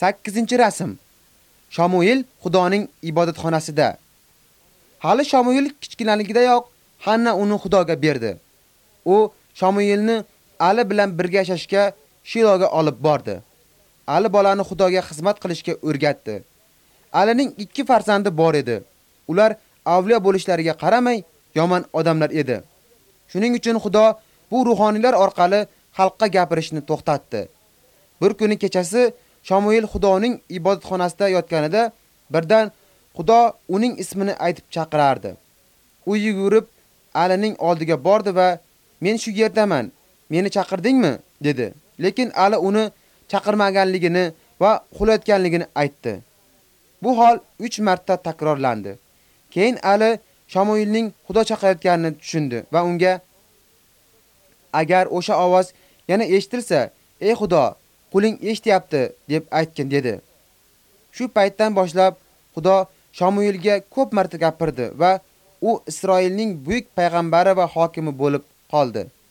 8-rasm. Shamuel Xudoning ibodatxonasida. Hali Shamuel kichkinaligidayoq Hanna uni Xudoga berdi. U Shamuelni Ali bilan birga yashashga Shiloga olib bordi. Ali bolani Xudoga xizmat qilishga o'rgatdi. Alining 2 farzandi bor edi. Ular avliyo bo'lishlariga qaramay yomon odamlar edi. Shuning uchun Xudo bu ruhoniylar orqali xalqqa gapirishni to'xtatdi. Bir kuni kechasi Shamuel Xudoning ibodatxonasida yotganida birdan Xudo uning ismini aytib chaqirardi. U yugurib Alining oldiga bordi va "Men shu yerdaman. Meni chaqirdingmi?" dedi. Lekin Ali uni chaqirmaganligini va uxlayotganligini aytdi. Bu hol 3 marta takrorlandi. Keyin Ali Shamuelning Xudo chaqirayotganini tushundi va unga "Agar o'sha ovoz yana eshitilsa, ey Xudo, quling eshityapti" deb aytgan dedi. Shu paytdan boshlab Xudo Shamuelga ko'p marta gapirdi va u Isroilning buyuk payg'ambari va hokimi bo'lib qoldi.